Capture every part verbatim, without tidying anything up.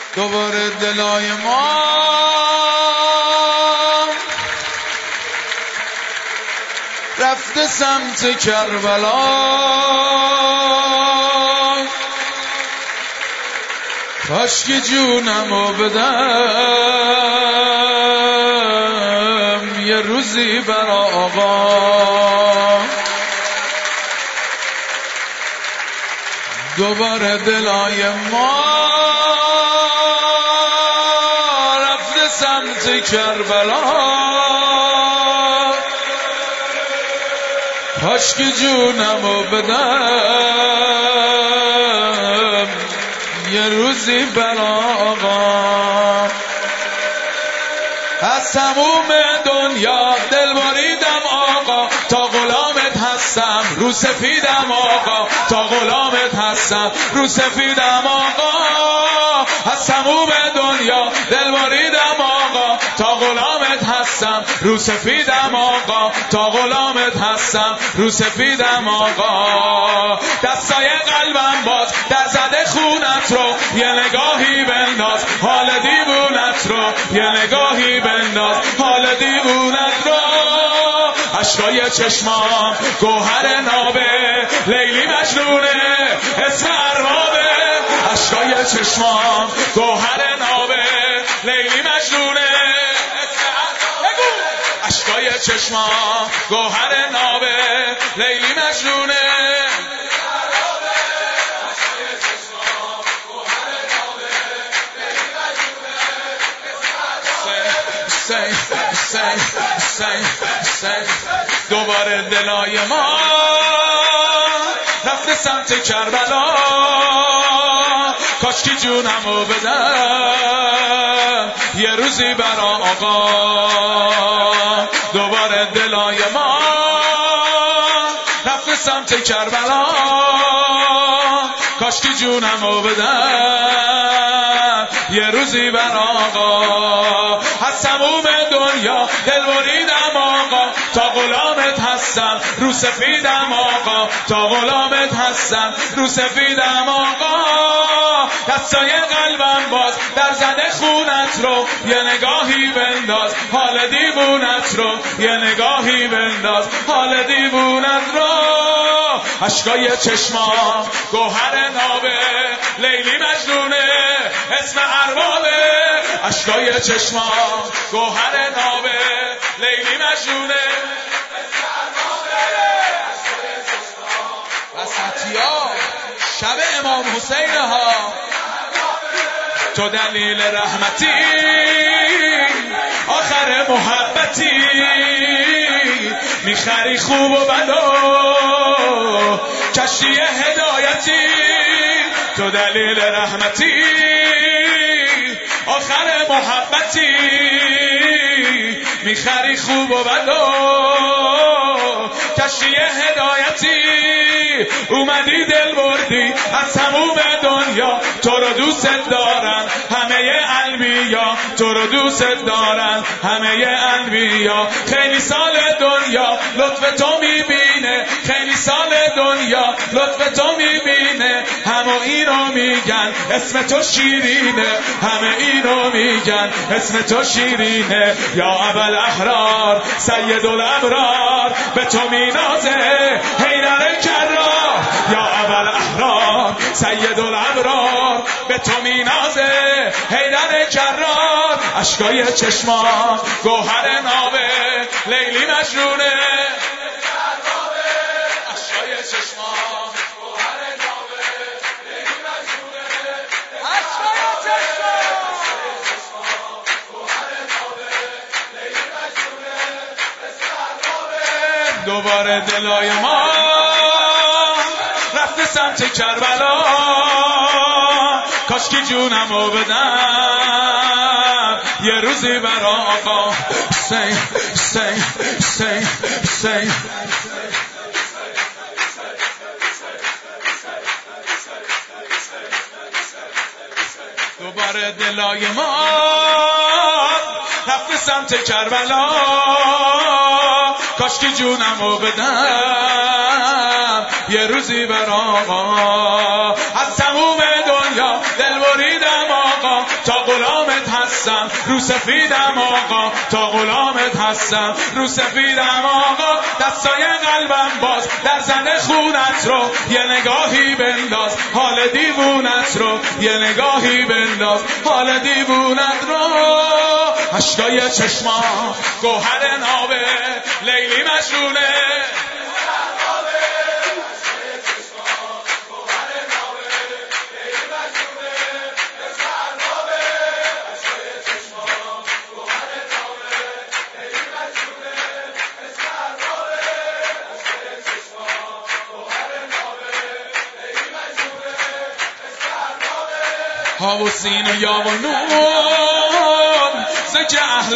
دوباره دلای ما رفته سمت کربلا، کاش که جونمو بدم یه روزی برا آقا. دوباره دلای ما رفته سمت کربلا، کاش که جونمو بدم یه روزی برا آقا. از تموم دنیا دل بریدم آقا، تا غلامت هستم رو سفیدم آقا، تا غلامت هستم رو سفیدم آقا. از تموم دنیا دل بریدم آقا، تا غلامت هستم رو سفیدم آقا، تا غلامت هستم رو سفیدم آقا. دستای قلبم باز در زده خونت رو، یه نگاهی بنداز حال دیوونت رو، یه نگاهی بنداز حال دیوونت رو. اشکای چشمام گوهر نابه، لیلی مجنونه اسم اربابه. اشکای چشمام گوهر نابه، لیلی مجنونه اسم اربابه. اشکای چشمام گوهر نابه، لیلی مجنونه. سی سی سی سی دوباره دلای ما رفته سمت کربلا، کاش که جونمو بدم یه روزی برا آقا. دوباره دلای ما رفته سمت کربلا، کاش که جونمو بدم یه روزی برا آقا. از تموم دنیا دل بریدم آقا، تا غلامت هستم رو سفیدم آقا، تا غلامت هستم رو سفیدم آقا. دستای قلبم باز در زده خونت رو، یه نگاهی بنداز حال دیوونت رو، یه نگاهی بنداز حال دیوونت رو. اشکای چشمام گوهر نابه، لیلی مجنونه اسم اربابه. اشکای چشمام گوهر نابه، لیلی مجنونه اسم اربابه. وسطیا شب امام حسین ها، تو دلیل رحمتی آخر محبتی، میخری خوب و بدا کشتی هدایتی. تو دلیل رحمتی آخر محبتی، میخری خوب و بدا کشتی هدایتی. اومدی دل بردی از تموم دنیا، تو رو دوست دارن همه انبیا، تو رو دوست دارن همه انبیا. خیلی سال دنیا لطف تو میبینه، خیلی سال دنیا لطف تو میبینه. همه اینو میگن اسم تو شیرینه، همه اینو میگن اسم تو شیرینه. یا ابل احرار سید الابرار، به تو مینازه حیدر کرار. یا ابل احرار سید الابرار، به تو مینازه حیدر کرار. اشکای چشما گوهر نابه، لیلی مجنونه اشکای چشما گوهر نابه، لیلی مجنونه. اشکای چشما گوهر نابه، لیلی مجنونه اسم اربابه. دوباره دلای ما رفته سمت کربلا، کاش که جونمو بدم یه روزی برا آقا. سی سی سی سی دوباره دلای ما رفته سمت کربلا، کاش که جونمو بدم یه روزی بر آقا. از تموم دنیا دل بریدم آقا، سفیدم آقا تا غلامت هستم رو سفیدم آقا دستای قلبم باز در زن خونت رو یه نگاهی بنداز حال دیوونت رو یه نگاهی بنداز حال دیوونت رو اشکای چشما گوهر نابه لیلی مجنونه ها و سین و یا و نون زکه اهل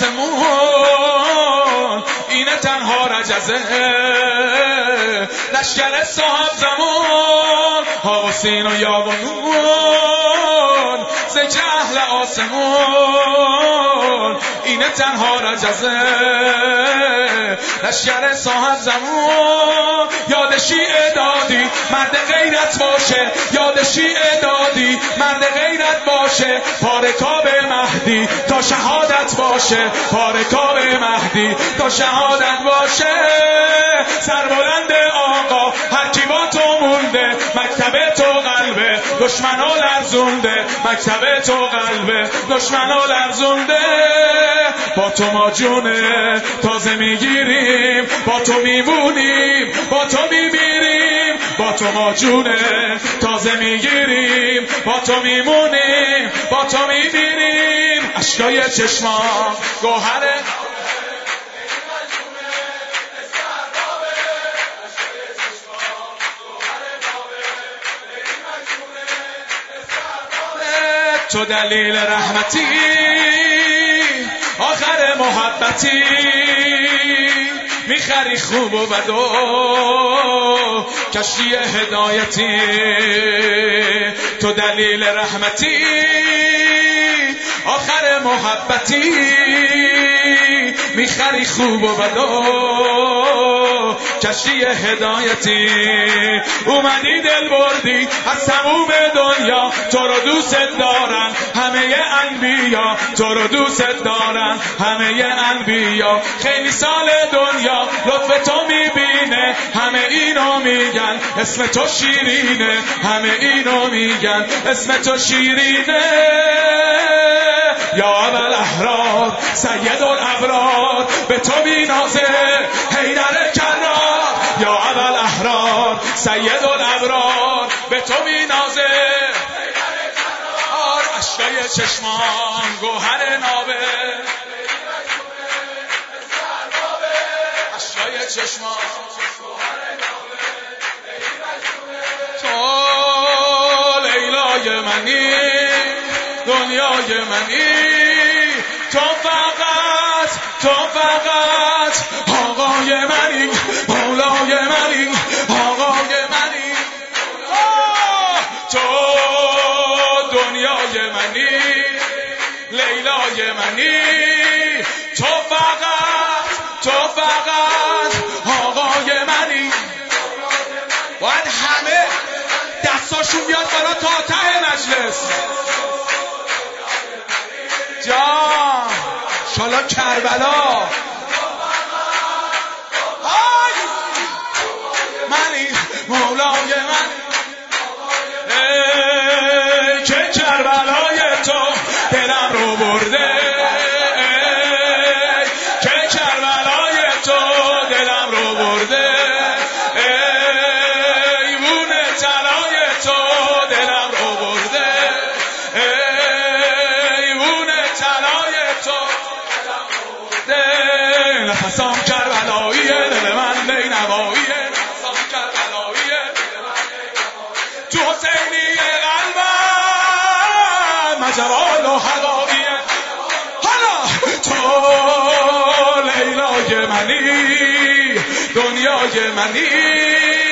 آسمون اینه تنها رجزه لشکر صاحب زمان ها و سین و یا و نون زکه اهل آسمون اینه تنها رجزه لشکر صاحب زمان یاد شیعه دادی مرد غیرت باشه یاد شیعه دادی مرد غیرت باشه پارکاب مهدی تا شهادت باشه پارکاب مهدی تا شهادت باشه سربلند آقا هر کی با تو مونده مکتب تو قلبه دشمنو لرزونده مکتب تو قلبه دشمنو لرزونده با تو ما جونه تازه میگیریم با تو میمونیم با تو میمیریم با تو ما جونه تازه میگیریم با تو میمونیم با تو میمیریم اشکای چشمان گوهره تو دلیل رحمتی آخر محبتی میخری خوب و بد و کشتی هدایتی تو دلیل رحمتی آخر محبتی میخری خوب و بد و کشتی هدایتی اومدی دل بردی از تموم دنیا تو رو دوست دارن همه انبیا تو رو دوست دارن همه انبیا خیلی سال دنیا لطف تو میبینه همه اینو میگن اسم تو شیرینه همه اینو میگن اسم تو شیرینه یا اول احرار سید الابرار به تو بینازه حیدر کرار یا اول احرار سید الابرار به تو بینازه حیدر کرار اشکای چشمان گوهر نابه اشکای چشمان تو لیلای منی دنیای منی تو فقط تو فقط آقای منی مولای منی آقای منی تو دنیای منی لیلای منی تو فقط تو فقط آقای منی باید همه دستاشون بیاد بالا تا ته مجلس جان شالا کربلا آی منی مولای من ای که کربلای تو دلم رو برده ای که کربلای تو دلم رو برده ای وونه تلای تو دلم رو برده نفسام کربلاییه دل من نینواییه نفسام کربلاییه تو حسینی قلبم مجرال و حلاییه حالا تو لیلای منی دنیای منی